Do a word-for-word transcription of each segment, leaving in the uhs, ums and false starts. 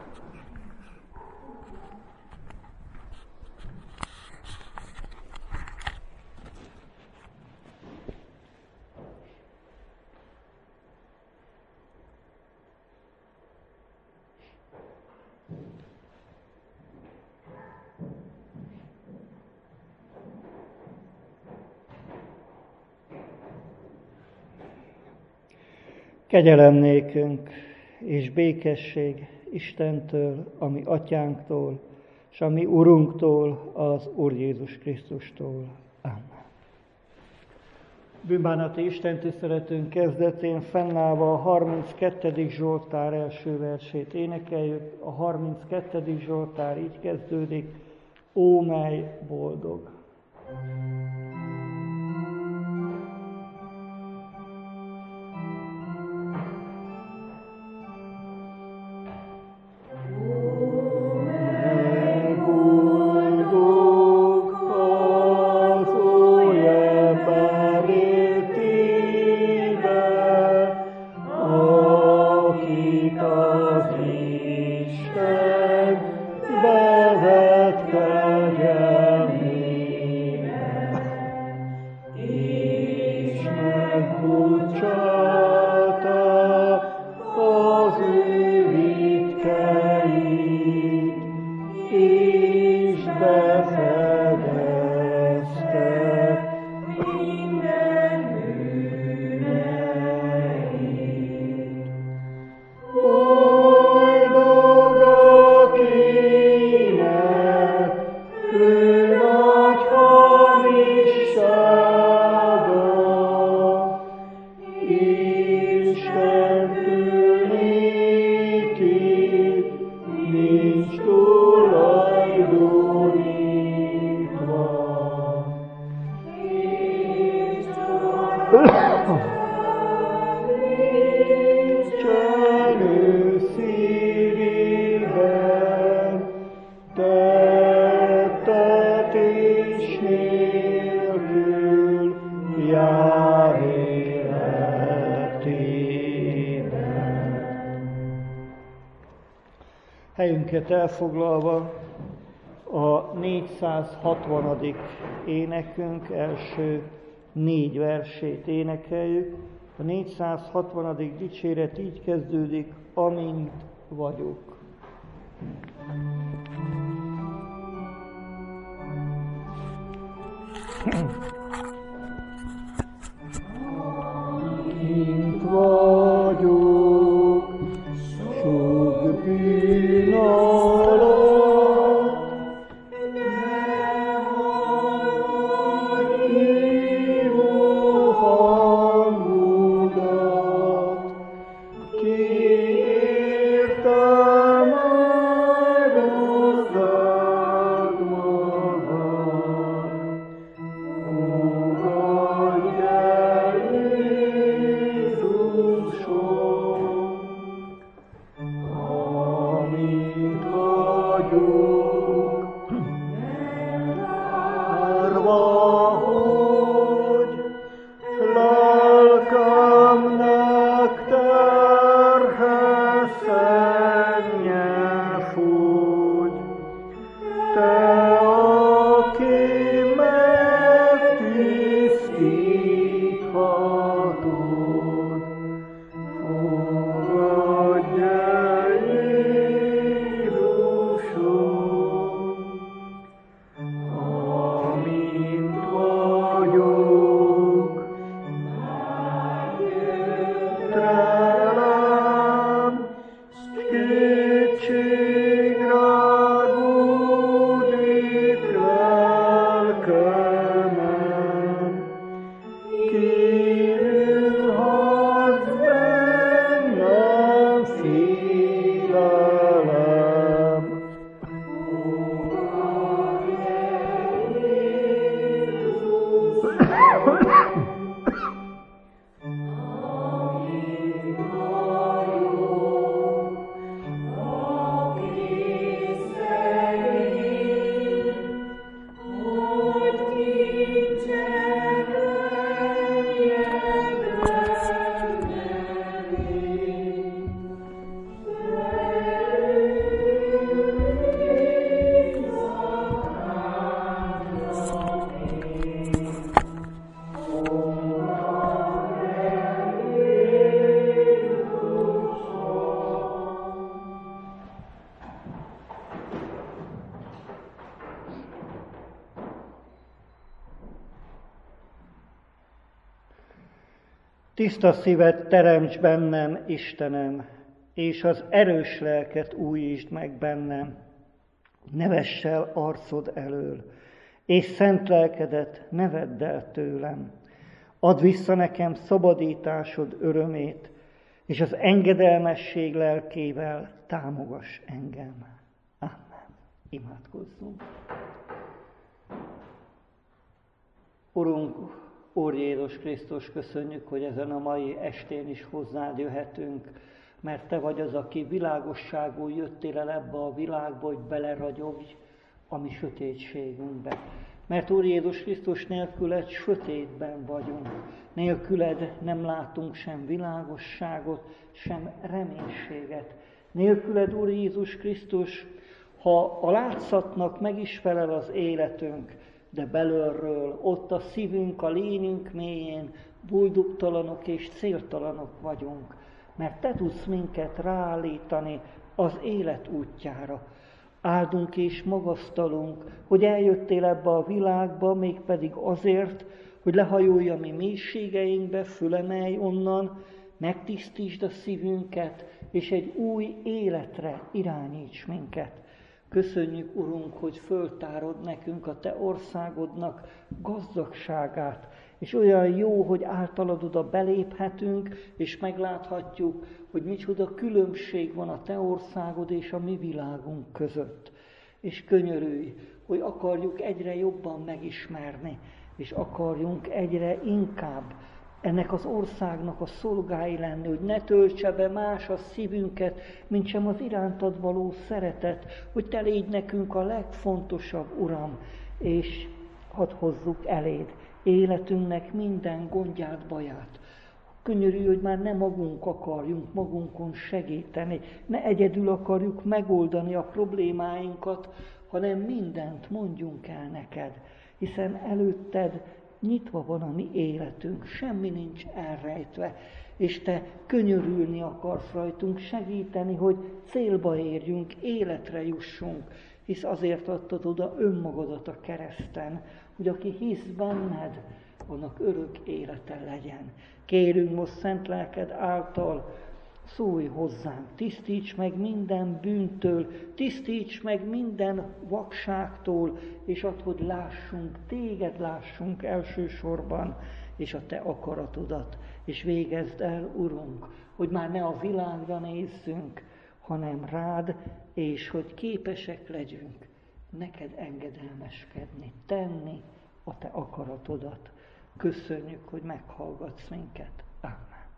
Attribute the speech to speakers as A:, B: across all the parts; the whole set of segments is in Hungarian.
A: Kegyelem nékünk és békesség Istentől, a mi atyánktól, és a mi Urunktól, az Úr Jézus Krisztustól. Amen. Bűnbánati istentiszteletünk kezdetén fennállva a harminckettedik Zsoltár első versét énekeljük. A harminckettedik Zsoltár így kezdődik: Ó, mely boldog! Helyünket elfoglalva a négyszázhatvanadik énekünk első négy versét énekeljük. A négyszázhatvanadik dicséret így kezdődik: Amint vagyok. Amint vagyok, sok bűn alatt, de hallod hívó hangodat, kiírtam áldozzad magad. Tiszta szívet teremts bennem, Istenem, és az erős lelket újítsd meg bennem. Ne vess el arcod elől, és szent lelkedet ne vedd el tőlem. Add vissza nekem szabadításod örömét, és az engedelmesség lelkével támogass engem. Amen. Imádkozzunk. Urunk, Úr Jézus Krisztus, köszönjük, hogy ezen a mai estén is hozzád jöhetünk, mert Te vagy az, aki világosságul jöttél el ebbe a világba, hogy beleragyogj a mi sötétségünkbe. Mert Úr Jézus Krisztus, nélküled sötétben vagyunk, nélküled nem látunk sem világosságot, sem reménységet. Nélküled, Úr Jézus Krisztus, ha a látszatnak meg is felel az életünk, de belülről, ott a szívünk, a lényünk mélyén boldogtalanok és céltalanok vagyunk, mert Te tudsz minket ráállítani az élet útjára. Áldunk és magasztalunk, hogy eljöttél ebbe a világba, mégpedig azért, hogy lehajolj a mi mélységeinkbe, fölemelj onnan, megtisztítsd a szívünket, és egy új életre irányíts minket. Köszönjük, Urunk, hogy föltárod nekünk a Te országodnak gazdagságát, és olyan jó, hogy általad oda beléphetünk, és megláthatjuk, hogy micsoda különbség van a Te országod és a mi világunk között. És könyörülj, hogy akarjuk egyre jobban megismerni, és akarjunk egyre inkább ennek az országnak a szolgái lenni, hogy ne töltse be más a szívünket, mint sem az irántad való szeretet, hogy Te légy nekünk a legfontosabb, Uram, és hadd hozzuk eléd életünknek minden gondját, baját. Könyörülj, hogy már ne magunk akarjunk magunkon segíteni, ne egyedül akarjuk megoldani a problémáinkat, hanem mindent mondjunk el neked, hiszen előtted nyitva van a mi életünk, semmi nincs elrejtve, és Te könyörülni akarsz rajtunk, segíteni, hogy célba érjünk, életre jussunk, hisz azért adtad oda önmagadat a kereszten, hogy aki hisz benned, annak örök élete legyen. Kérünk most szent lelked által, szólj hozzánk, tisztíts meg minden bűntől, tisztíts meg minden vakságtól, és add, hogy lássunk, téged lássunk elsősorban, és a Te akaratodat, és végezd el, Urunk, hogy már ne a világra nézzünk, hanem rád, és hogy képesek legyünk neked engedelmeskedni, tenni a Te akaratodat. Köszönjük, hogy meghallgatsz minket. Amen.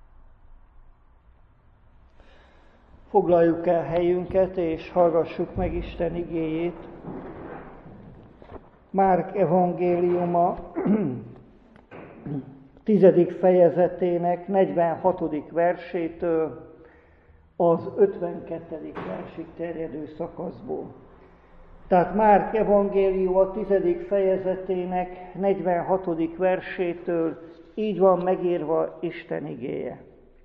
A: Foglaljuk el helyünket, és hallgassuk meg Isten igéjét. Márk evangéliuma tizedik fejezetének negyvenhatodik versétől az ötvenkettedik versig terjedő szakaszból. Tehát Márk evangéliuma tizedik fejezetének negyvenhatodik versétől így van megírva Isten igéje.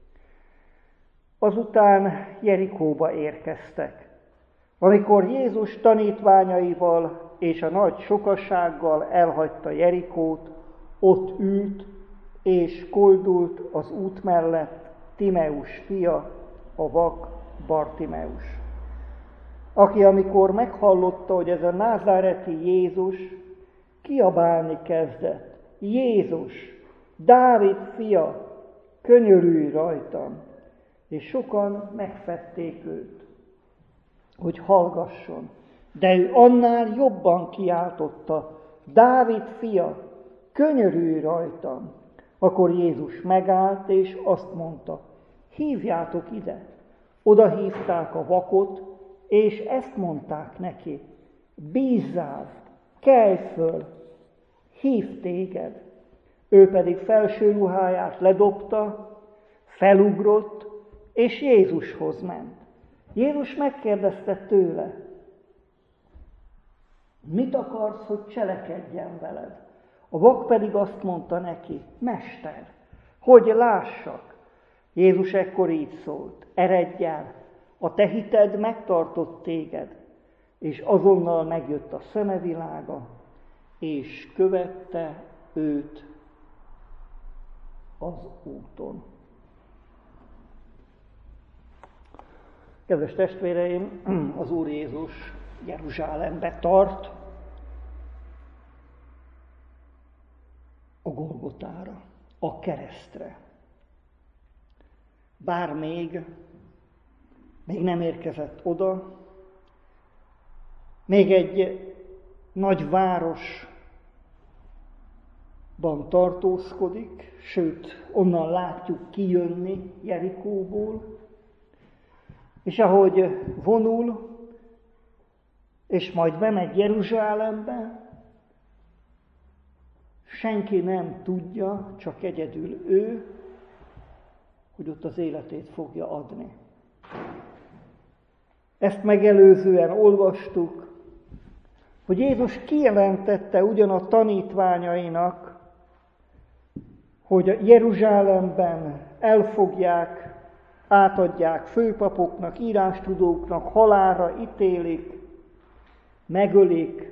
A: Azután Jerikóba érkeztek. Amikor Jézus tanítványaival és a nagy sokasággal elhagyta Jerikót, ott ült és koldult az út mellett Timeus fia, a vak Bartimeus, aki amikor meghallotta, hogy ez a názáreti Jézus, kiabálni kezdett: Jézus, Dávid fia, könyörülj rajtam! És sokan megfedték őt, hogy hallgasson. De ő annál jobban kiáltotta: Dávid fia, könyörülj rajtam! Akkor Jézus megállt, és azt mondta: hívjátok ide. Oda hívták a vakot, és ezt mondták neki: bízzál, kelj föl, hív téged. Ő pedig felső ruháját ledobta, felugrott, és Jézushoz ment. Jézus megkérdezte tőle: mit akarsz, hogy cselekedjen veled? A vak pedig azt mondta neki: Mester, hogy lássak? Jézus ekkor így szólt: eredj el, a te hited megtartott téged. És azonnal megjött a szemevilága, és követte őt az úton. Kedves testvéreim, az Úr Jézus Jeruzsálembe tart, a Golgotára, a keresztre. Bár még, még nem érkezett oda, még egy nagy városban tartózkodik, sőt, onnan látjuk kijönni Jerikóból, és ahogy vonul, és majd bemegy Jeruzsálembe, senki nem tudja, csak egyedül ő, hogy ott az életét fogja adni. Ezt megelőzően olvastuk, hogy Jézus kijelentette ugyan a tanítványainak, hogy Jeruzsálemben elfogják, átadják főpapoknak, írástudóknak, halálra ítélik, megölik,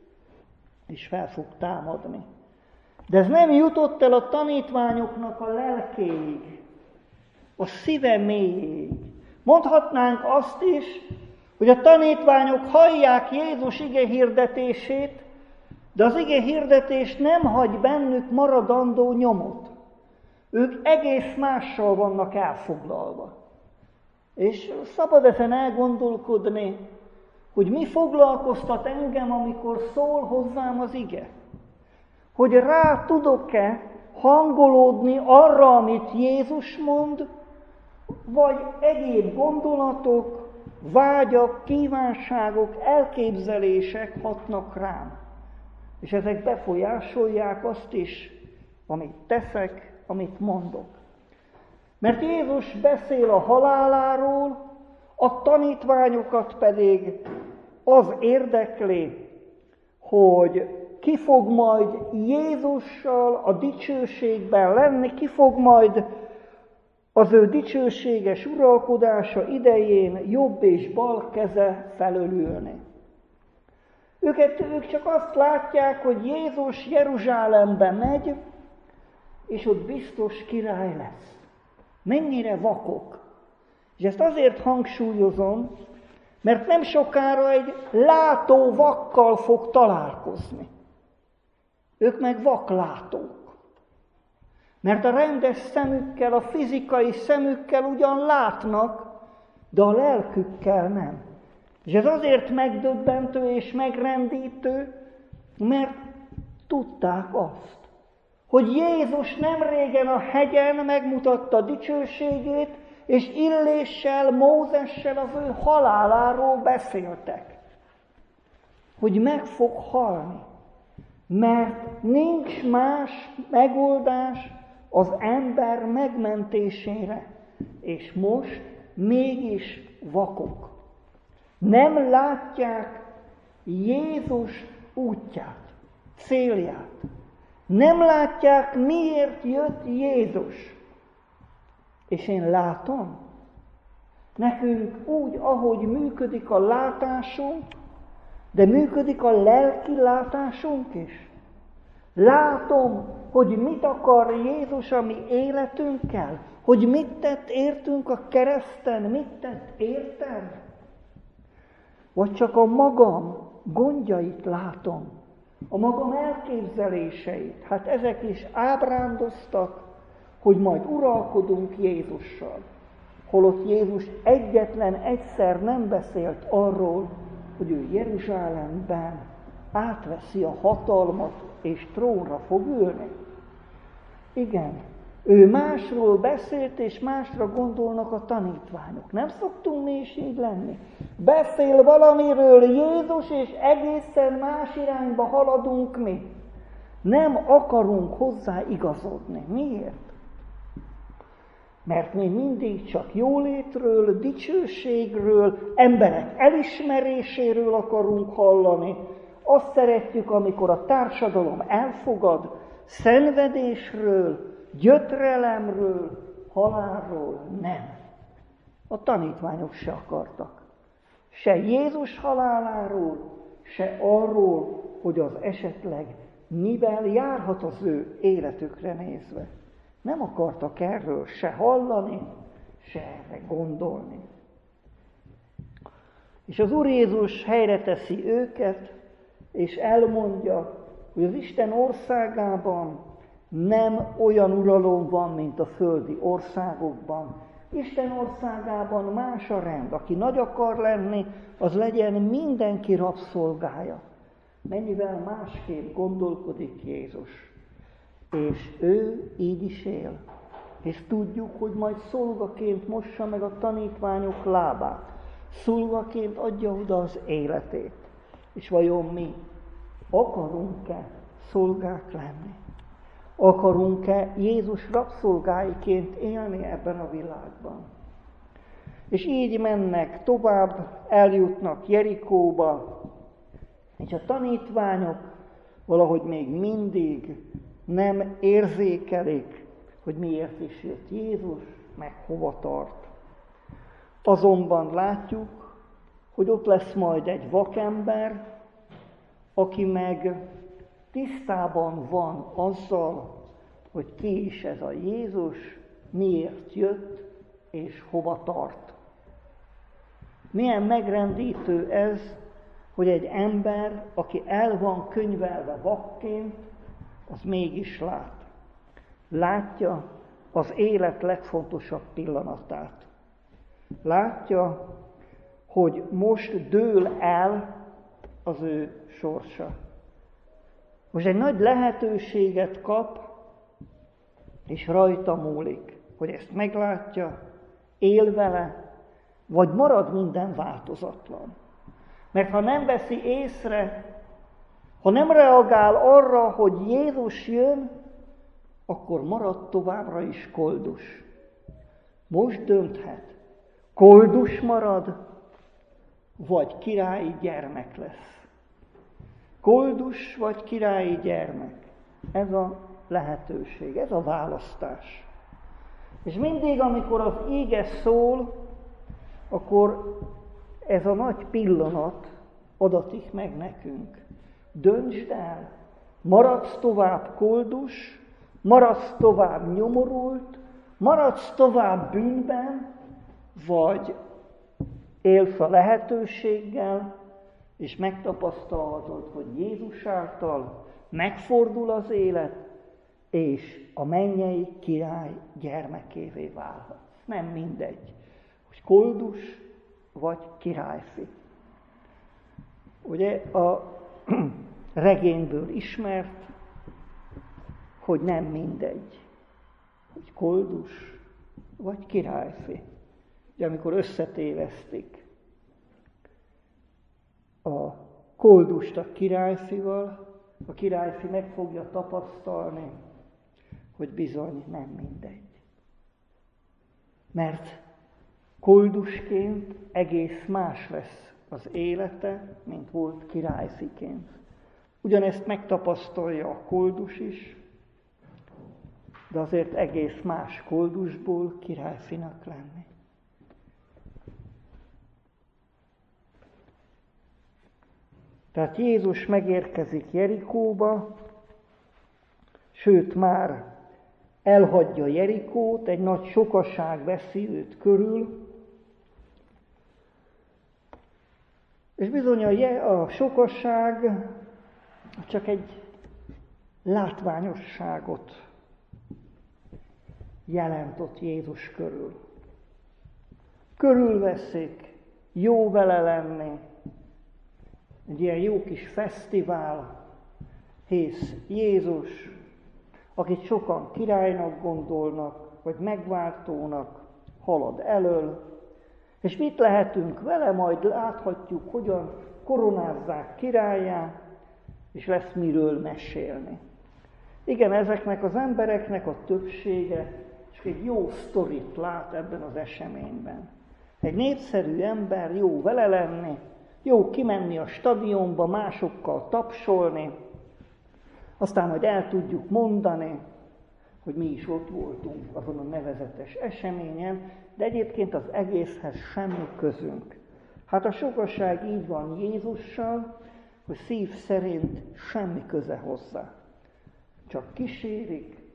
A: és fel fog támadni. De ez nem jutott el a tanítványoknak a lelkéig, a szíve mélyéig. Mondhatnánk azt is, hogy a tanítványok hallják Jézus ige hirdetését, de az ige hirdetés nem hagy bennük maradandó nyomot. Ők egész mással vannak elfoglalva. És szabad ezen elgondolkodni, hogy mi foglalkoztat engem, amikor szól hozzám az ige. Hogy rá tudok-e hangolódni arra, amit Jézus mond, vagy egyéb gondolatok, vágyak, kívánságok, elképzelések hatnak rám. És ezek befolyásolják azt is, amit teszek, amit mondok. Mert Jézus beszél a haláláról, a tanítványokat pedig az érdekli, hogy ki fog majd Jézussal a dicsőségben lenni, ki fog majd az ő dicsőséges uralkodása idején jobb és bal keze felől ülni. Őket, ők csak azt látják, hogy Jézus Jeruzsálembe megy, és ott biztos király lesz. Mennyire vakok. És ezt azért hangsúlyozom, mert nem sokára egy látó vakkal fog találkozni. Ők meg vaklátók. Mert a rendes szemükkel, a fizikai szemükkel ugyan látnak, de a lelkükkel nem. És ez azért megdöbbentő és megrendítő, mert tudták azt, hogy Jézus nem régen a hegyen megmutatta dicsőségét, és Illéssel, Mózessel az ő haláláról beszéltek. Hogy meg fog halni, mert nincs más megoldás az ember megmentésére, és most mégis vakok. Nem látják Jézus útját, célját. Nem látják, miért jött Jézus. És én látom, nekünk úgy, ahogy működik a látásunk, de működik a lelki látásunk is. Látom, hogy mit akar Jézus a mi életünkkel, hogy mit tett értünk a kereszten, mit tett értem. Vagy csak a magam gondjait látom, a magam elképzeléseit. Hát ezek is ábrándoztak, hogy majd uralkodunk Jézussal. Holott Jézus egyetlen egyszer nem beszélt arról, hogy ő Jeruzsálemben átveszi a hatalmat és trónra fog ülni. Igen, ő másról beszélt, és másra gondolnak a tanítványok. Nem szoktunk mi is így lenni. Beszél valamiről Jézus, és egészen más irányba haladunk mi. Nem akarunk hozzá igazodni. Miért? Mert mi mindig csak jólétről, dicsőségről, emberek elismeréséről akarunk hallani. Azt szeretjük, amikor a társadalom elfogad, szenvedésről, gyötrelemről, halálról nem. A tanítványok se akartak. Se Jézus haláláról, se arról, hogy az esetleg mivel járhat az ő életükre nézve. Nem akartak erről se hallani, se erre gondolni. És az Úr Jézus helyre teszi őket, és elmondja, hogy az Isten országában nem olyan uralom van, mint a földi országokban. Isten országában más a rend. Aki nagy akar lenni, az legyen mindenki rabszolgája. Mennyivel másképp gondolkodik Jézus. És ő így is él. És tudjuk, hogy majd szolgaként mossa meg a tanítványok lábát. Szolgaként adja oda az életét. És vajon mi akarunk-e szolgák lenni? Akarunk-e Jézus rabszolgáiként élni ebben a világban? És így mennek tovább, eljutnak Jerikóba, és a tanítványok valahogy még mindig nem érzékelik, hogy miért is jött Jézus, meg hova tart. Azonban látjuk, hogy ott lesz majd egy vakember, aki meg tisztában van azzal, hogy ki is ez a Jézus, miért jött és hova tart. Milyen megrendítő ez, hogy egy ember, aki el van könyvelve vakként, az mégis lát. Látja az élet legfontosabb pillanatát. Látja, hogy most dől el az ő sorsa. Most egy nagy lehetőséget kap, és rajta múlik, hogy ezt meglátja, él vele, vagy marad minden változatlan. Mert ha nem veszi észre, ha nem reagál arra, hogy Jézus jön, akkor marad továbbra is koldus. Most dönthet, koldus marad, vagy királyi gyermek lesz. Koldus vagy királyi gyermek. Ez a lehetőség, ez a választás. És mindig, amikor az íge szól, akkor ez a nagy pillanat adatik meg nekünk. Döntsd el, maradsz tovább koldus, maradsz tovább nyomorult, maradsz tovább bűnben, vagy élsz a lehetőséggel, és megtapasztalhatod, hogy Jézus által megfordul az élet, és a mennyei király gyermekévé válhatsz. Nem mindegy, hogy koldus vagy királyfi. Ugye a regényből ismert, hogy nem mindegy, hogy koldus vagy királyfi. Ugye amikor összetévesztik a koldust a királyfival, a királyfi meg fogja tapasztalni, hogy bizony nem mindegy. Mert koldusként egész más lesz az élete, mint volt királyfiként. Ugyanezt megtapasztalja a koldus is, de azért egész más koldusból királyfinak lenni. Tehát Jézus megérkezik Jerikóba, sőt már elhagyja Jerikót, egy nagy sokaság veszi őt körül, és bizony a, a sokaság csak egy látványosságot jelent ott Jézus körül. Körülveszik, jó vele lenni, egy ilyen jó kis fesztivál, hisz Jézus, akit sokan királynak gondolnak, vagy megváltónak, halad elől, és mit lehetünk vele, majd láthatjuk, hogyan koronázzák királlyá, és lesz miről mesélni. Igen, ezeknek az embereknek a többsége csak egy jó sztorit lát ebben az eseményben. Egy népszerű ember, jó vele lenni, jó kimenni a stadionba, másokkal tapsolni, aztán majd el tudjuk mondani, hogy mi is ott voltunk azon a nevezetes eseményen, de egyébként az egészhez semmi közünk. Hát a sokaság így van Jézussal, hogy szív szerint semmi köze hozzá. Csak kísérik,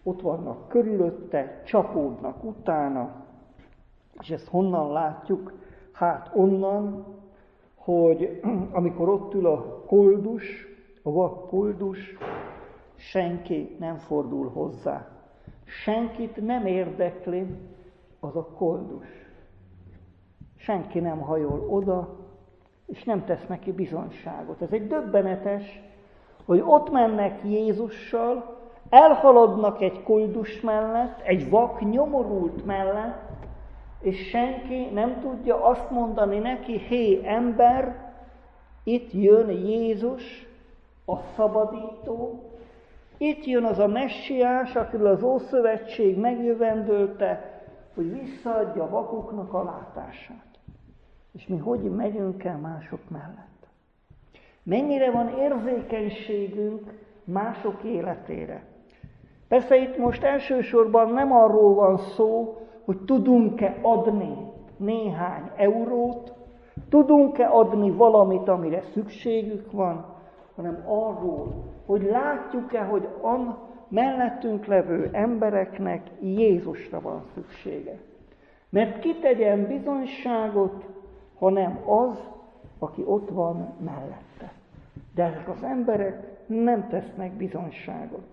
A: ott vannak körülötte, csapódnak utána, és ezt honnan látjuk? Hát onnan, hogy amikor ott ül a koldus, a vak koldus, senki nem fordul hozzá. Senkit nem érdekli az a koldus. Senki nem hajol oda, és nem tesz neki bizonyságot. Ez egy döbbenetes, hogy ott mennek Jézussal, elhaladnak egy koldus mellett, egy vak nyomorult mellett, és senki nem tudja azt mondani neki, hé ember, itt jön Jézus, a szabadító, itt jön az a messiás, akiről az Ószövetség megjövendölte, hogy visszaadja a vakoknak a látását. És mi hogy megyünk el mások mellett? Mennyire van érzékenységünk mások életére? Persze itt most elsősorban nem arról van szó, hogy tudunk-e adni néhány eurót, tudunk-e adni valamit, amire szükségük van, hanem arról, hogy látjuk-e, hogy a mellettünk levő embereknek Jézusra van szüksége. Mert ki tegyen bizonyságot, hanem az, aki ott van mellette. De ezek az emberek nem tesznek bizonyságot.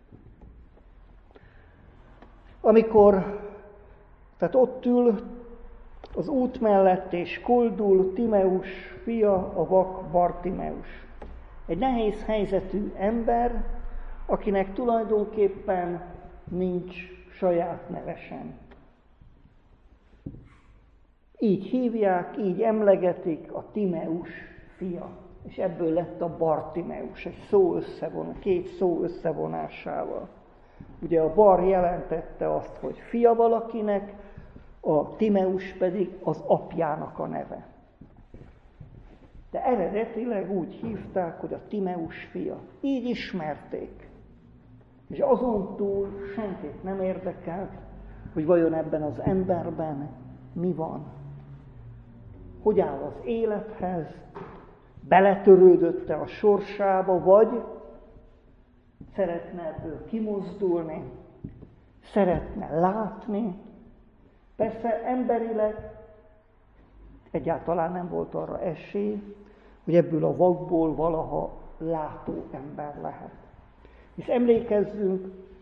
A: Amikor, tehát ott ül az út mellett és koldul Timeus fia, a vak Bartimeus. Egy nehéz helyzetű ember, akinek tulajdonképpen nincs saját neve sem. Így hívják, így emlegetik a Timeus fia. És ebből lett a Bartimeus, egy szó összevon, két szó összevonásával. Ugye a bar jelentette azt, hogy fia valakinek, a Timeus pedig az apjának a neve. De eredetileg úgy hívták, hogy a Timeus fia. Így ismerték. És azon túl senkit nem érdekelt, hogy vajon ebben az emberben mi van. Hogy áll az élethez, beletörődött-e a sorsába, vagy szeretne ebből kimozdulni, szeretne látni. Persze emberileg egyáltalán nem volt arra esély, hogy ebből a vakból valaha látó ember lehet. És emlékezzünk,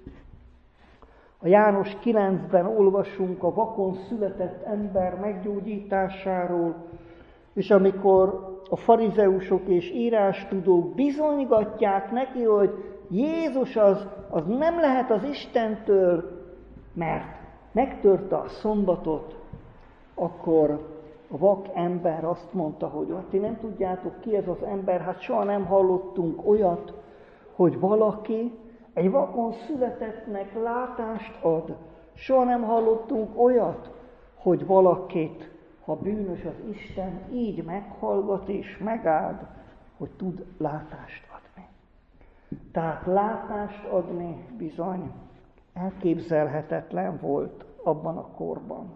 A: a János kilencben olvasunk a vakon született ember meggyógyításáról, és amikor a farizeusok és írástudók bizonygatják neki, hogy Jézus az, az nem lehet az Istentől, mert megtörte a szombatot, akkor a vak ember azt mondta, hogy hát ti nem tudjátok ki ez az ember, hát soha nem hallottunk olyat, hogy valaki egy vakon születettnek látást ad. Soha nem hallottunk olyat, hogy valakit, ha bűnös az Isten, így meghallgat és megáld, hogy tud látást adni. Tehát látást adni bizony elképzelhetetlen volt abban a korban.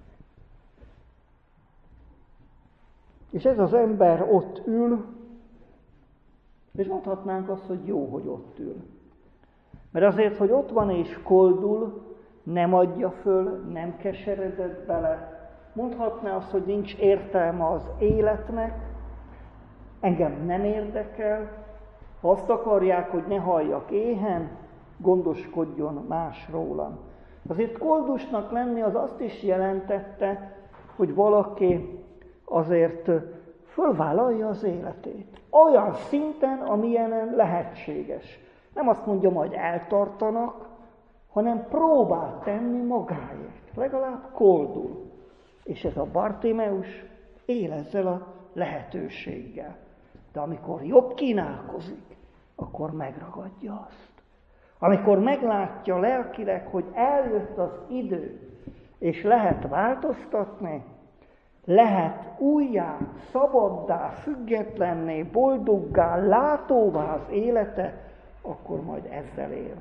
A: És ez az ember ott ül, és mondhatnánk azt, hogy jó, hogy ott ül. Mert azért, hogy ott van és koldul, nem adja föl, nem keseredett bele, mondhatná azt, hogy nincs értelme az életnek, engem nem érdekel, ha azt akarják, hogy ne halljak éhen, gondoskodjon más rólam. Azért koldusnak lenni az azt is jelentette, hogy valaki azért fölvállalja az életét. Olyan szinten, amilyen lehetséges. Nem azt mondja, majd eltartanak, hanem próbál tenni magáért. Legalább koldul. És ez a Bartimeus él ezzel a lehetőséggel. De amikor jobb kínálkozik, akkor megragadja azt. Amikor meglátja lelkileg, hogy eljött az idő, és lehet változtatni, lehet újjá, szabaddá, függetlenné, boldoggá, látóvá az élete, akkor majd ezzel él.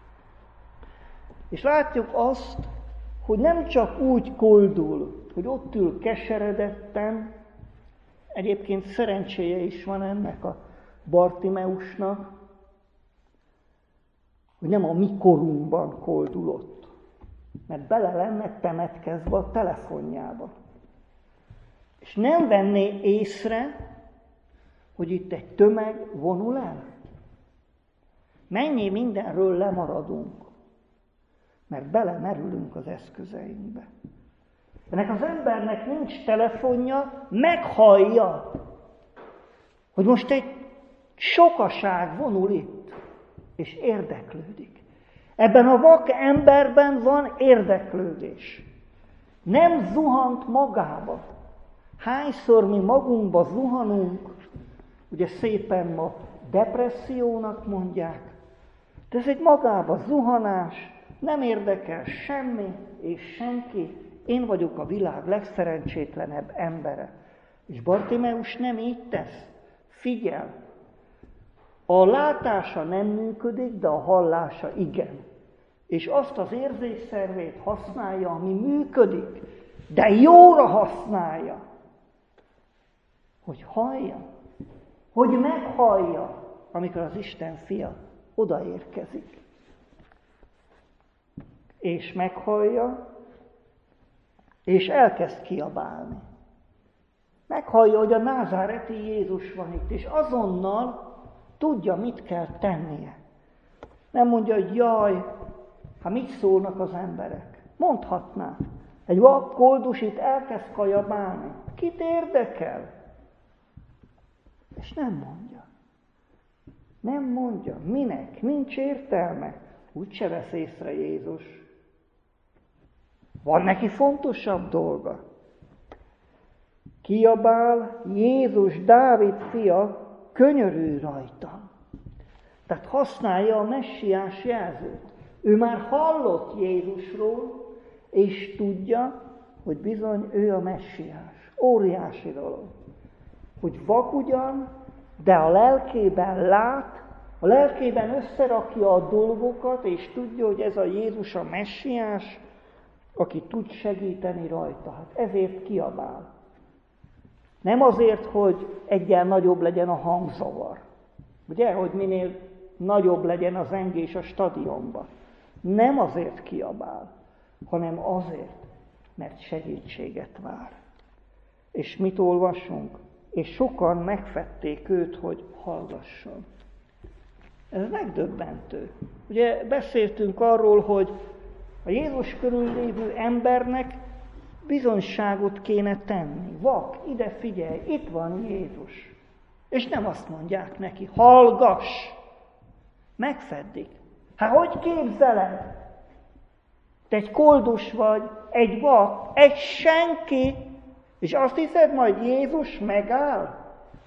A: És látjuk azt, hogy nem csak úgy koldul, hogy ott ül keseredetten, egyébként szerencséje is van ennek a Bartimeusnak, hogy nem a mi korunkban koldulott, mert bele lenne temetkezve a telefonjába. És nem venné észre, hogy itt egy tömeg vonul el. Mennyi mindenről lemaradunk, mert belemerülünk az eszközeinkbe. Ennek az embernek nincs telefonja, meghallja, hogy most egy sokaság vonul itt, és érdeklődik. Ebben a vak emberben van érdeklődés. Nem zuhant magába. Hányszor mi magunkba zuhanunk, ugye szépen ma depressziónak mondják, de ez egy magába zuhanás, nem érdekel semmi és senki, én vagyok a világ legszerencsétlenebb embere. És Bartimeus nem így tesz. Figyel, a látása nem működik, de a hallása igen. És azt az érzésszervét használja, ami működik, de jóra használja, hogy hallja, hogy meghallja, amikor az Isten fia odaérkezik. És meghallja, és elkezd kiabálni. Meghallja, hogy a názáreti Jézus van itt, és azonnal tudja, mit kell tennie. Nem mondja, hogy jaj, hát mit szólnak az emberek. Mondhatná. Egy vak koldus itt elkezd kajabálni. Kit érdekel? És nem mondja. Nem mondja. Minek? Nincs értelme. Úgy se vesz észre Jézus. Van neki fontosabb dolga. Kiabál, Jézus, Dávid fia, könyörülj rajtam. Tehát használja a messiás jelzőt. Ő már hallott Jézusról, és tudja, hogy bizony ő a messiás. Óriási dolog. Hogy vak ugyan, de a lelkében lát, a lelkében összerakja a dolgokat, és tudja, hogy ez a Jézus a messiás, aki tud segíteni rajta. Hát ezért kiabál. Nem azért, hogy egyen nagyobb legyen a hangzavar. Ugye, hogy minél nagyobb legyen a zengés a stadionban. Nem azért kiabál, hanem azért, mert segítséget vár. És mit olvasunk? És sokan megfedték őt, hogy hallgasson. Ez megdöbbentő. Ugye beszéltünk arról, hogy a Jézus körül lévő embernek bizonyságot kéne tenni. Vak, ide figyelj, itt van Jézus. És nem azt mondják neki, hallgass! Megfeddik. Hát hogy képzeled? Te egy koldus vagy, egy vak, egy senki, és azt hiszed, majd Jézus megáll?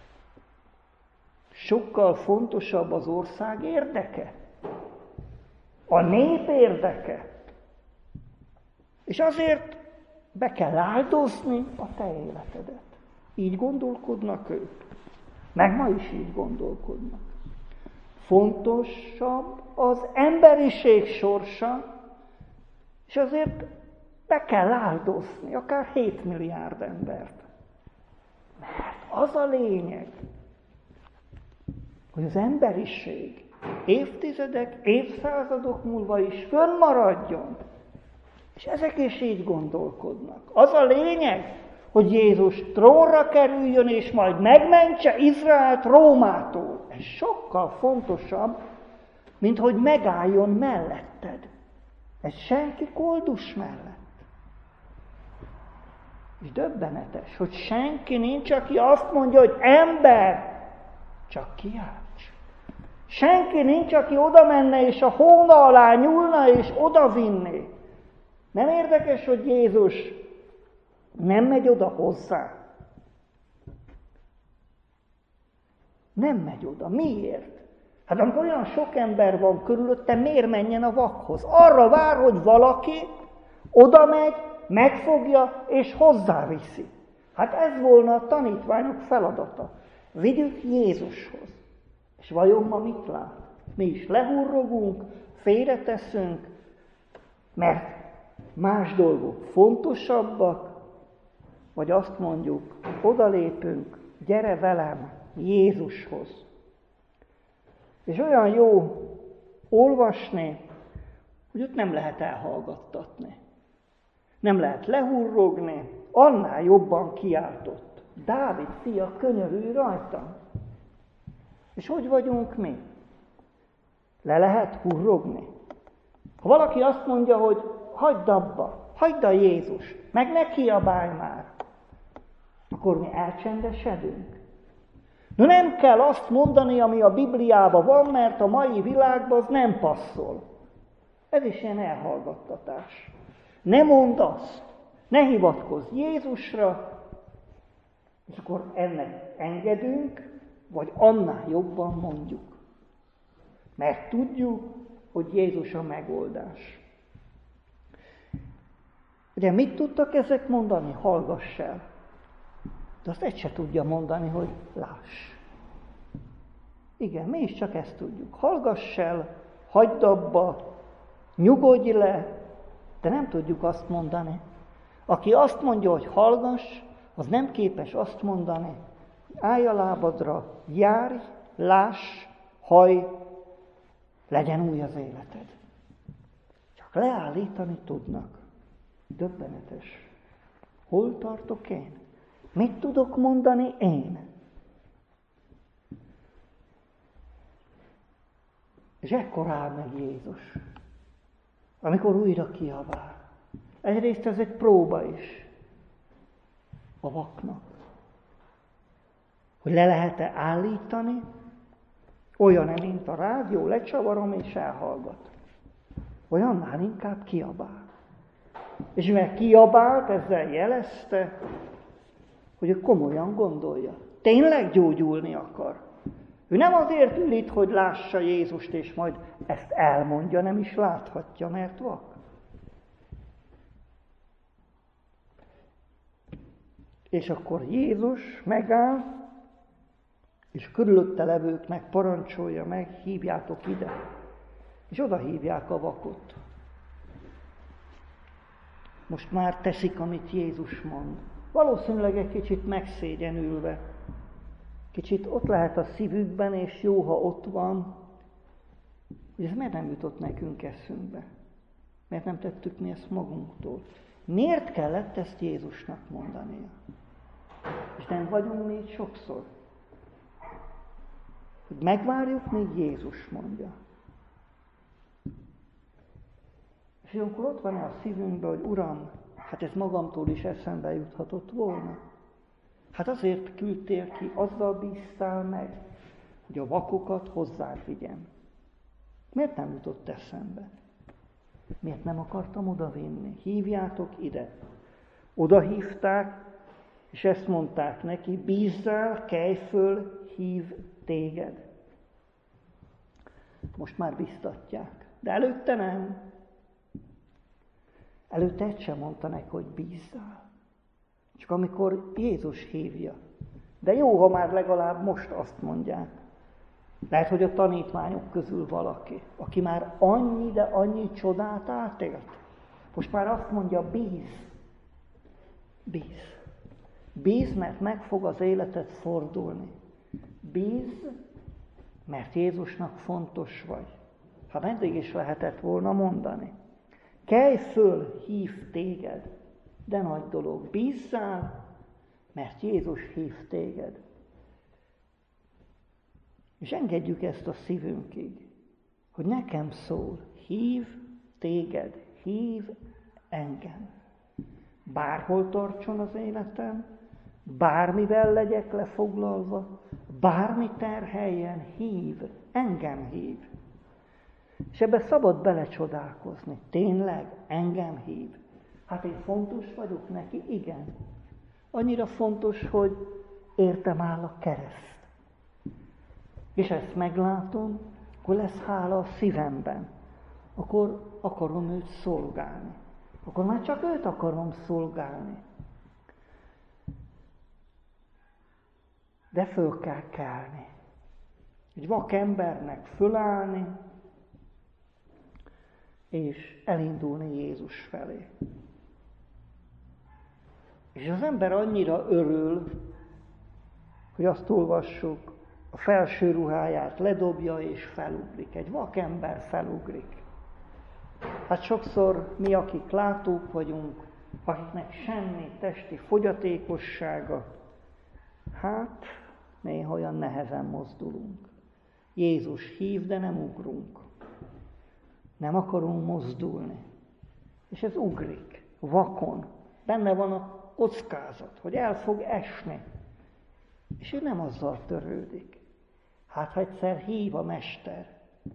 A: Sokkal fontosabb az ország érdeke. A nép érdeke. És azért be kell áldozni a te életedet. Így gondolkodnak ők. Meg ma is így gondolkodnak. Fontosabb az emberiség sorsa, és azért be kell áldozni, akár hét milliárd embert. Mert az a lényeg, hogy az emberiség évtizedek, évszázadok múlva is fönnmaradjon. És ezek is így gondolkodnak. Az a lényeg, hogy Jézus trónra kerüljön, és majd megmentse Izraelt Rómától. Ez sokkal fontosabb, mint hogy megálljon melletted. Ez senki koldus mellett. És döbbenetes, hogy senki nincs, aki azt mondja, hogy ember, csak kiálts. Senki nincs, aki oda menne, és a hóna alá nyúlna, és oda vinné. Nem érdekes, hogy Jézus nem megy oda hozzá. Nem megy oda. Miért? Hát amikor olyan sok ember van körülötte, miért menjen a vakhoz? Arra vár, hogy valaki oda megy, megfogja és hozzáviszi. Hát ez volna a tanítványok feladata. Vigyük Jézushoz. És vajon ma mit lát? Mi is lehurrogunk, félreteszünk, mert más dolgok fontosabbak, vagy azt mondjuk, odalépünk, gyere velem Jézushoz. És olyan jó olvasni, hogy ott nem lehet elhallgattatni. Nem lehet lehurrogni, annál jobban kiáltott. Dávid fia, könyörülj rajtam! És hogy vagyunk mi? Le lehet hurrogni? Ha valaki azt mondja, hogy hagyd abba, hagyd a Jézus, meg ne kiabálj már, akkor mi elcsendesedünk. No nem kell azt mondani, ami a Bibliában van, mert a mai világban az nem passzol. Ez is ilyen elhallgattatás. Ne mondd azt, ne hivatkozz Jézusra, és akkor ennek engedünk, vagy annál jobban mondjuk. Mert tudjuk, hogy Jézus a megoldás. Ugye mit tudtak ezek mondani? Hallgass el. De azt egy se tudja mondani, hogy láss. Igen, mi is csak ezt tudjuk. Hallgass el, hagyd abba, nyugodj le, de nem tudjuk azt mondani. Aki azt mondja, hogy hallgass, az nem képes azt mondani, hogy állj a lábadra, járj, láss, hajj, legyen új az életed. Csak leállítani tudnak. Döbbenetes. Hol tartok én? Mit tudok mondani én? És ekkor áll meg Jézus, amikor újra kiabál. Egyrészt ez egy próba is a vaknak. Hogy le lehet-e állítani, olyan, mint a rádió, lecsavarom és elhallgat. Vagy annál inkább kiabál. És mivel kiabált, ezzel jelezte, hogy ő komolyan gondolja. Tényleg gyógyulni akar. Ő nem azért ül itt, hogy lássa Jézust, és majd ezt elmondja, nem is láthatja, mert vak. És akkor Jézus megáll, és körülötte levőknek parancsolja meg, hívjátok ide. És oda hívják a vakot. Most már teszik, amit Jézus mond. Valószínűleg egy kicsit megszégyenülve. Kicsit ott lehet a szívükben, és jó, ha ott van, hogy ez miért nem jutott nekünk eszünkbe? Miért nem tettük mi ezt magunktól? Miért kellett ezt Jézusnak mondania? És nem vagyunk mi így sokszor? Hogy megvárjuk, míg Jézus mondja. És olyankor ott van a szívünkben, hogy Uram, hát ez magamtól is eszembe juthatott volna. Hát azért küldtél ki, azzal bíztál meg, hogy a vakokat hozzád vigyem. Miért nem jutott eszembe? Miért nem akartam odavinni? Hívjátok ide. Oda hívták, és ezt mondták neki, bízzál, kelj föl, hív téged. Most már biztatják. De előtte nem. Előtte egy sem mondta neki, hogy bízzál. Csak amikor Jézus hívja. De jó, ha már legalább most azt mondják. Lehet, hogy a tanítványok közül valaki, aki már annyi, de annyi csodát átélt. Most már azt mondja, bíz. Bíz. Bíz, mert meg fog az életed fordulni. Bíz, mert Jézusnak fontos vagy. Ha meddig is lehetett volna mondani. Kelj föl, hív téged. De nagy dolog. Bízzál, mert Jézus hív téged. És engedjük ezt a szívünkig, hogy nekem szól, hív téged, hív engem. Bárhol tartson az életem, bármivel legyek lefoglalva, bármi terheljen, hív, engem hív. És ebbe szabad belecsodálkozni. Tényleg engem hív. Hát én fontos vagyok neki? Igen. Annyira fontos, hogy értem áll a kereszt. És ezt meglátom, akkor lesz hála a szívemben. Akkor akarom őt szolgálni. Akkor már csak őt akarom szolgálni. De föl kell kelni. Egy vak embernek fölállni, és elindulni Jézus felé. És az ember annyira örül, hogy azt olvassuk, a felső ruháját ledobja és felugrik. Egy vakember felugrik. Hát sokszor mi, akik látók vagyunk, akiknek semmi testi fogyatékossága, hát néha olyan nehezen mozdulunk. Jézus hív, de nem ugrunk. Nem akarunk mozdulni. És ez ugrik, vakon. Benne van a kockázat, hogy el fog esni. És ő nem azzal törődik. Hát, ha egyszer hív a Mester,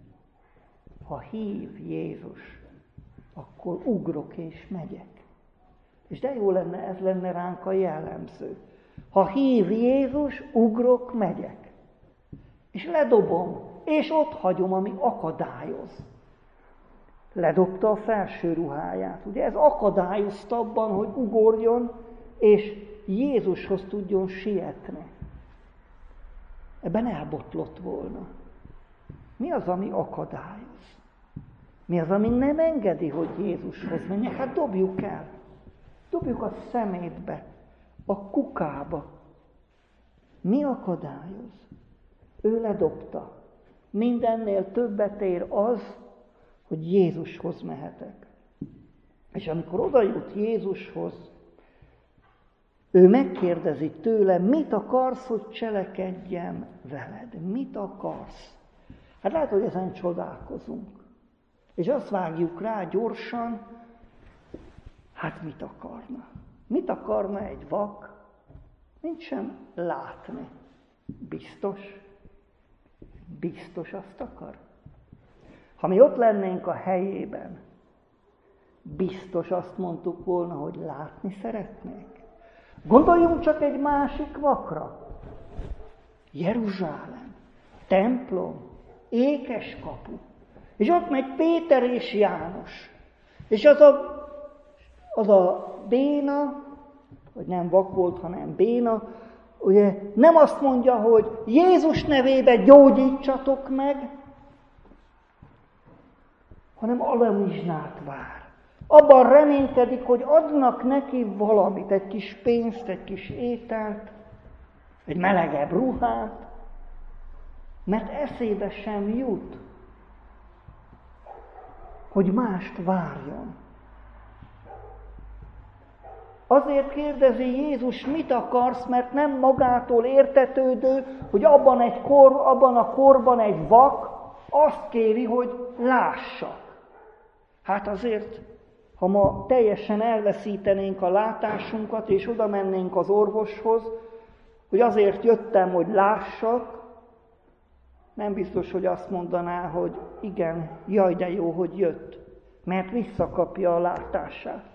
A: ha hív Jézus, akkor ugrok és megyek. És de jó lenne, ez lenne ránk a jellemző. Ha hív Jézus, ugrok, megyek. És ledobom, és ott hagyom, ami akadályoz. Ledobta a felső ruháját. Ugye ez akadályozta abban, hogy ugorjon, és Jézushoz tudjon sietni. Ebben elbotlott volna. Mi az, ami akadályoz? Mi az, ami nem engedi, hogy Jézushoz menjek? Hát dobjuk el. Dobjuk a szemétbe, a kukába. Mi akadályoz? Ő ledobta. Mindennél többet ér az, hogy Jézushoz mehetek. És amikor oda jut Jézushoz, ő megkérdezi tőle, mit akarsz, hogy cselekedjem veled? Mit akarsz? Hát lehet, hogy ezen csodálkozunk. És azt vágjuk rá gyorsan, hát mit akarna? Mit akarna egy vak? Nincsen látni. Biztos? Biztos azt akar? Ha mi ott lennénk a helyében, biztos azt mondtuk volna, hogy látni szeretnék. Gondoljunk csak egy másik vakra. Jeruzsálem, templom, ékes kapu. És ott megy Péter és János. És az a, az a béna, vagy nem vak volt, hanem béna, ugye nem azt mondja, hogy Jézus nevébe gyógyítsatok meg, hanem alamizsnát vár. Abban reménykedik, hogy adnak neki valamit, egy kis pénzt, egy kis ételt, egy melegebb ruhát, mert eszébe sem jut, hogy mást várjon. Azért kérdezi Jézus, mit akarsz, mert nem magától értetődő, hogy abban, egy kor, abban a korban egy vak azt kéri, hogy lássak. Hát azért, ha ma teljesen elveszítenénk a látásunkat, és oda mennénk az orvoshoz, hogy azért jöttem, hogy lássak, nem biztos, hogy azt mondaná, hogy igen, jaj, de jó, hogy jött, mert visszakapja a látását.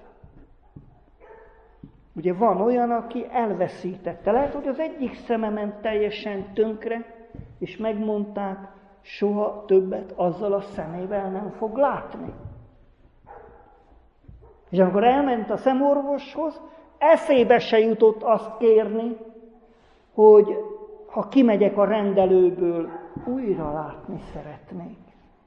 A: Ugye van olyan, aki elveszítette. Lehet, hogy az egyik szeme ment teljesen tönkre, és megmondták, soha többet azzal a szemével nem fog látni. És amikor elment a szemorvoshoz, eszébe se jutott azt kérni, hogy ha kimegyek a rendelőből, újra látni szeretnék.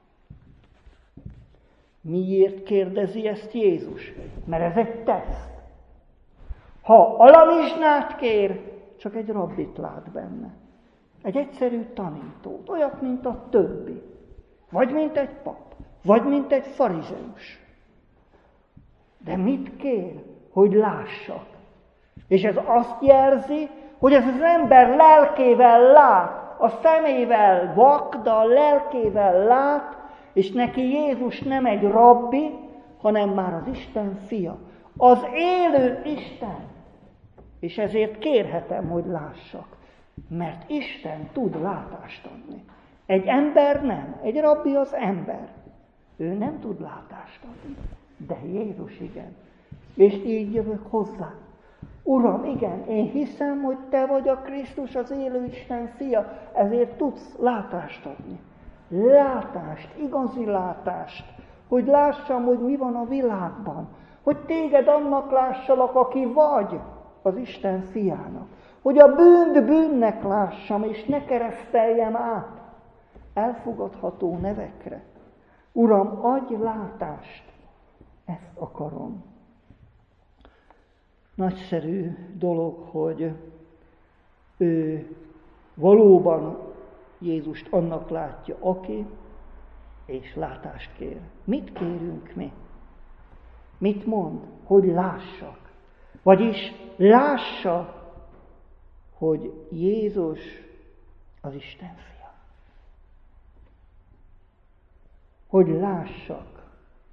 A: Miért kérdezi ezt Jézus? Mert ez egy teszt. Ha alamizsnát kér, csak egy rabbit lát benne. Egy egyszerű tanítót, olyat, mint a többi. Vagy mint egy pap, vagy mint egy farizeus. De mit kér? Hogy lássak. És ez azt jelzi, hogy ez az ember lelkével lát, a szemével vak, de a lelkével lát, és neki Jézus nem egy rabbi, hanem már az Isten fia. Az élő Isten. És ezért kérhetem, hogy lássak. Mert Isten tud látást adni. Egy ember nem. Egy rabbi az ember. Ő nem tud látást adni. De Jézus igen. És így jövök hozzá. Uram, igen, én hiszem, hogy te vagy a Krisztus, az élő Isten fia, ezért tudsz látást adni. Látást, igazi látást, hogy lássam, hogy mi van a világban. Hogy téged annak lássalak, aki vagy, az Isten fiának. Hogy a bűnt bűnnek lássam, és ne kereszteljem át elfogadható nevekre. Uram, adj látást, ezt akarom. Nagyszerű dolog, hogy ő valóban Jézust annak látja, aki, és látást kér. Mit kérünk mi? Mit mond? Hogy lássak. Vagyis lássa, hogy Jézus az Isten fia. Hogy lássak.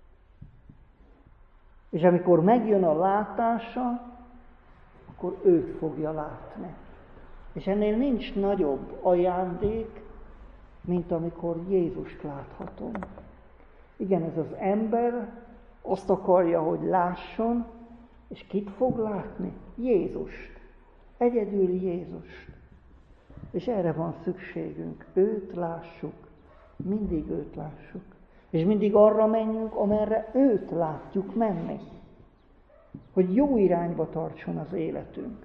A: És amikor megjön a látása, akkor őt fogja látni. És ennél nincs nagyobb ajándék, mint amikor Jézust láthatom. Igen, ez az ember azt akarja, hogy lásson, és kit fog látni? Jézust. Egyedül Jézust. És erre van szükségünk. Őt lássuk. Mindig őt lássuk. És mindig arra menjünk, amerre őt látjuk menni. Hogy jó irányba tartson az életünk.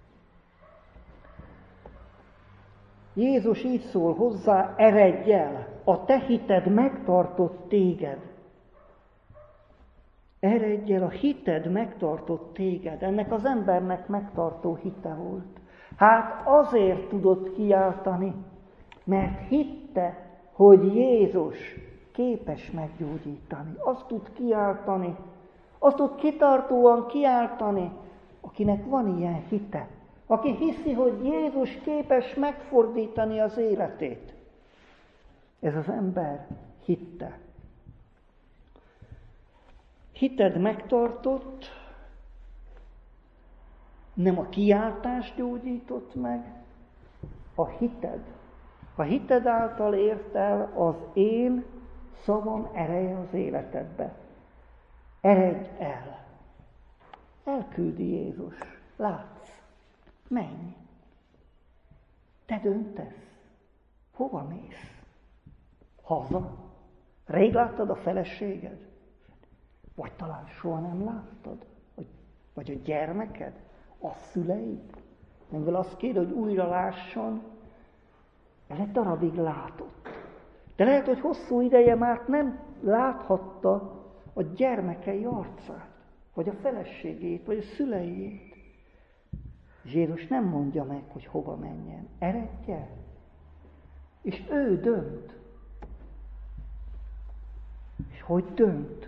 A: Jézus így szól hozzá, eredj el, a te hited megtartott téged. Eredj el, a hited megtartott téged. Ennek az embernek megtartó hite volt. Hát azért tudott kiáltani, mert hitte, hogy Jézus képes meggyógyítani. Azt tud kiáltani, azt tud kitartóan kiáltani, akinek van ilyen hite. Aki hiszi, hogy Jézus képes megfordítani az életét. Ez az ember hitte. Hited megtartott, nem a kiáltás gyógyított meg, a hited. A hited által ért el az én szavam ereje az életedbe. Eredj el. Elküldi Jézus. Látsz. Menj. Te döntesz. Hova mész? Haza? Rég láttad a feleséged? Vagy talán soha nem láttad? Vagy, vagy a gyermeked? A szüleid? Mivel azt kér, hogy újra lásson, el egy darabig látott. De lehet, hogy hosszú ideje már nem láthatta a gyermekei arcát, vagy a feleségét, vagy a szüleiét. Jézus nem mondja meg, hogy hova menjen. Eredj el. És ő dönt. És hogy dönt?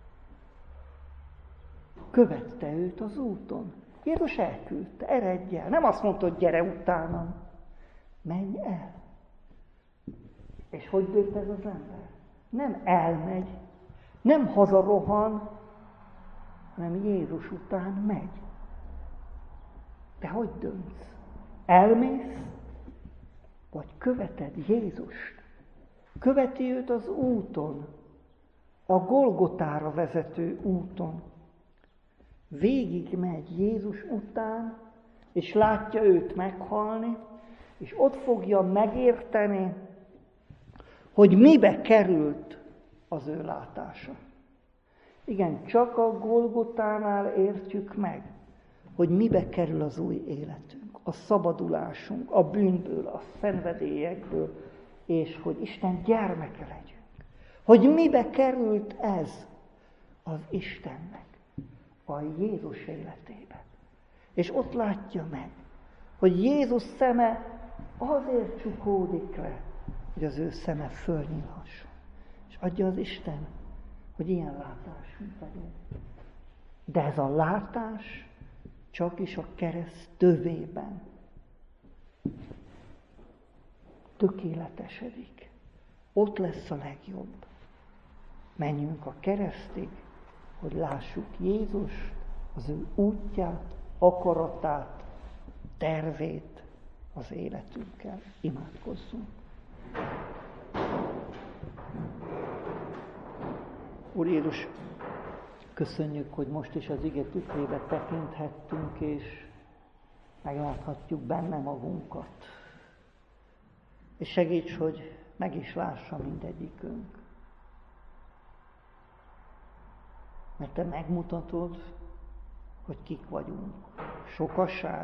A: Követte őt az úton. Jézus elküldte, eredj el. Nem azt mondta, hogy gyere utánam. Menj el. És hogy dönt ez az ember? Nem elmegy, nem hazarohan, hanem Jézus után megy. Te hogy döntsz? Elmész, vagy követed Jézust? Követi őt az úton, a Golgotára vezető úton. Végig megy Jézus után, és látja őt meghalni, és ott fogja megérteni, hogy mibe került az ő látása. Igen, csak a Golgotánál értjük meg, hogy mibe kerül az új életünk, a szabadulásunk, a bűnből, a szenvedélyekből, és hogy Isten gyermeke legyünk. Hogy mibe került ez az Istennek a Jézus életébe. És ott látja meg, hogy Jézus szeme azért csukódik le, hogy az ő szeme fölnyílhasson. És adja az Isten, hogy ilyen látásunk legyen. De ez a látás csak is a kereszt tövében tökéletesedik. Ott lesz a legjobb. Menjünk a keresztig, hogy lássuk Jézust, az ő útját, akaratát, tervét az életünkkel. Imádkozzunk. Úr Jézus, köszönjük, hogy most is az ige tükrébe tekinthettünk, és megláthatjuk benne magunkat. És segíts, hogy meg is lássa mindegyikünk. Mert Te megmutatod, hogy kik vagyunk. Sokaság.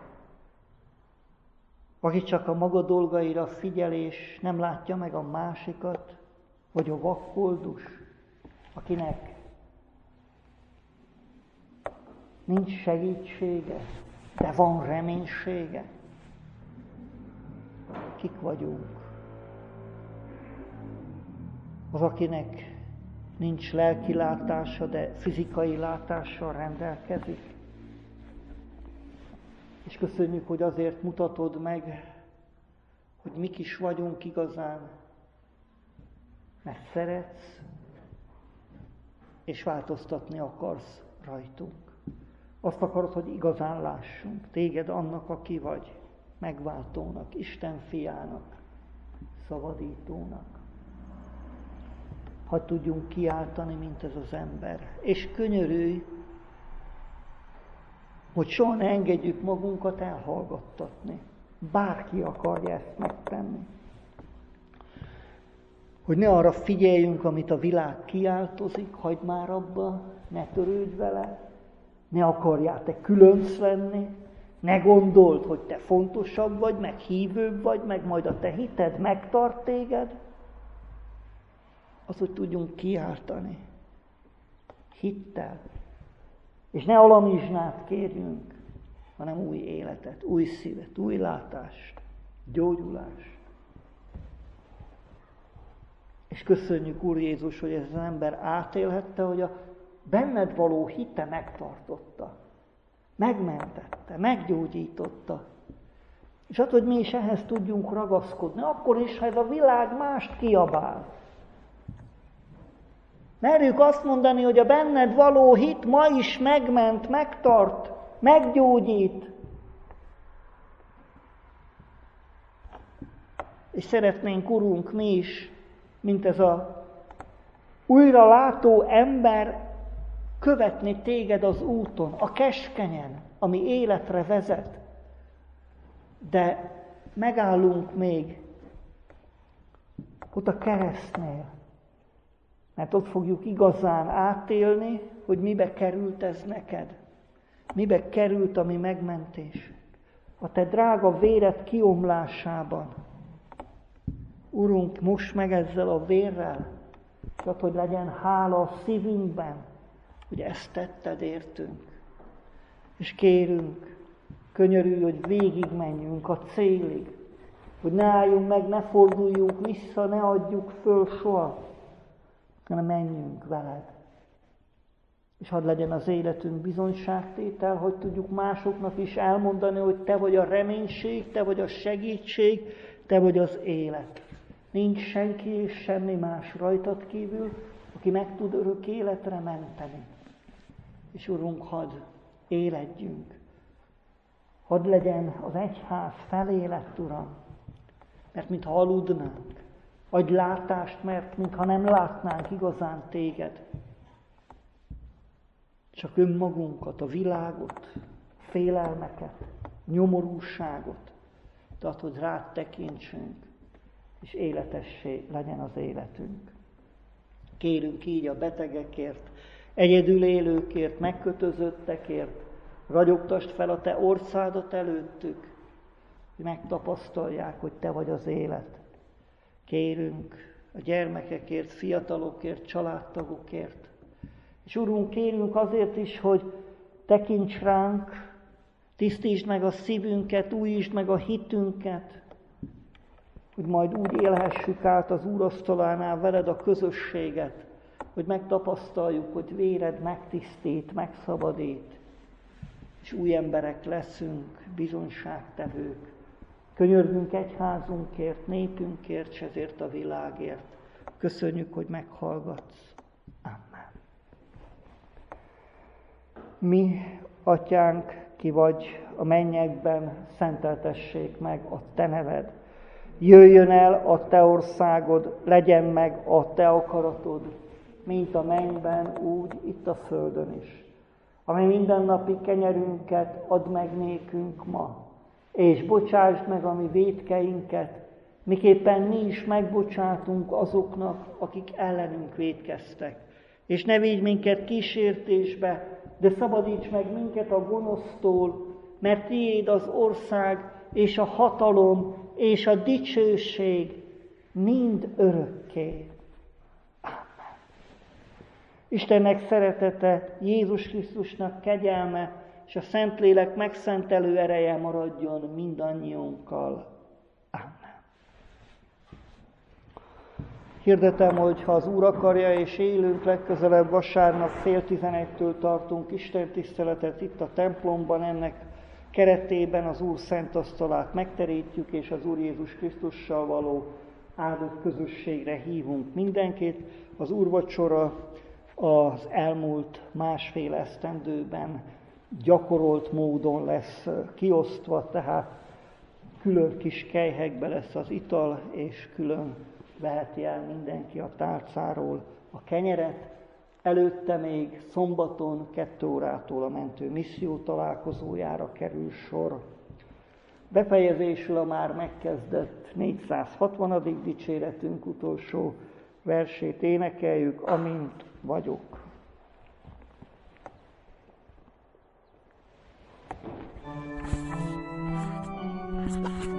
A: Aki csak a maga dolgaira figyel, és nem látja meg a másikat, vagy a vakkoldus, akinek nincs segítsége, de van reménysége. Kik vagyunk? az, akinek nincs lelki látása, de fizikai látással rendelkezik. És köszönjük, hogy azért mutatod meg, hogy mik is vagyunk igazán, mert szeretsz, és változtatni akarsz rajtunk. Azt akarod, hogy igazán lássunk téged annak, aki vagy, megváltónak, Isten fiának, szabadítónak. Hadd tudjunk kiáltani, mint ez az ember. És könyörülj, hogy soha ne engedjük magunkat elhallgattatni. Bárki akarja ezt megtenni. Hogy ne arra figyeljünk, amit a világ kiáltozik, hagyd már abba, ne törődj vele, ne akarjál te különc lenni, ne gondold, hogy te fontosabb vagy, meg hívőbb vagy, meg majd a te hited megtart téged. Az, hogy tudjunk kiáltani hittel. És ne alamizsnát kérjünk, hanem új életet, új szívet, új látást, gyógyulást. És köszönjük, Úr Jézus, hogy ez az ember átélhette, hogy a benned való hite megtartotta, megmentette, meggyógyította. És hát, hogy mi is ehhez tudjunk ragaszkodni, akkor is, ha ez a világ mást kiabál. Merjük azt mondani, hogy a benned való hit ma is megment, megtart, meggyógyít. És szeretnénk, Urunk, mi is, mint ez a újra látó ember, követni téged az úton, a keskenyen, ami életre vezet. De megállunk még ott a keresztnél, mert ott fogjuk igazán átélni, hogy mibe került ez neked. Mibe került a mi megmentés. A te drága véred kiomlásában. Urunk, most meg ezzel a vérrel, csak hogy legyen hála a szívünkben, hogy ezt tetted értünk. És kérünk, könyörülj, hogy végigmenjünk a célig, hogy ne álljunk meg, ne forduljunk vissza, ne adjuk föl soha, hanem menjünk veled. És hadd legyen az életünk bizonyságtétel, hogy tudjuk másoknak is elmondani, hogy te vagy a reménység, te vagy a segítség, te vagy az élet. Nincs senki és semmi más rajtad kívül, aki meg tud örök életre menteni. És Urunk, hadd éledjünk. Hadd legyen az egyház felélett, Uram, mert mintha aludnánk. Adj látást, mert mintha nem látnánk igazán téged. Csak önmagunkat, a világot, a félelmeket, nyomorúságot, tehát, hogy rád tekintsünk, és életessé legyen az életünk. Kérünk így a betegekért, egyedül élőkért, megkötözöttekért, ragyogtasd fel a te orcádat előttük, hogy megtapasztalják, hogy te vagy az élet. Kérünk a gyermekekért, fiatalokért, családtagokért. És Urunk, kérünk azért is, hogy tekints ránk, tisztítsd meg a szívünket, újítsd meg a hitünket, hogy majd úgy élhessük át az úrasztalánál veled a közösséget, hogy megtapasztaljuk, hogy véred megtisztít, megszabadít, és új emberek leszünk, bizonyságtevők. Könyörgünk egyházunkért, népünkért, s ezért a világért. Köszönjük, hogy meghallgatsz. Amen. Mi, Atyánk, ki vagy a mennyekben, szenteltessék meg a te neved. Jöjjön el a te országod, legyen meg a te akaratod, mint a mennyben, úgy itt a földön is. Ami mindennapi kenyerünket add meg nékünk ma, és bocsásd meg a mi vétkeinket, miképpen mi is megbocsátunk azoknak, akik ellenünk vétkeztek. És ne védj minket kísértésbe, de szabadíts meg minket a gonosztól, mert tiéd az ország, és a hatalom, és a dicsőség mind örökké. Amen. Istennek szeretete, Jézus Krisztusnak kegyelme, és a Szentlélek megszentelő ereje maradjon mindannyiunkkal. Amen. Hirdetem, hogy ha az Úr akarja és élünk, legközelebb vasárnap fél tizenegytől tartunk Isten tiszteletet itt a templomban. Ennek keretében az Úr szent asztalát megterítjük, és az Úr Jézus Krisztussal való áldott közösségre hívunk mindenkit. Az úrvacsora az elmúlt másfél esztendőben gyakorolt módon lesz kiosztva, tehát külön kis kelyhekbe lesz az ital, és külön veheti el mindenki a tálcáról a kenyeret. Előtte még szombaton kettő órától a mentő misszió találkozójára kerül sor. Befejezésül a már megkezdett négyszázhatvanadik dicséretünk utolsó versét énekeljük, amint vagyok. Thank you.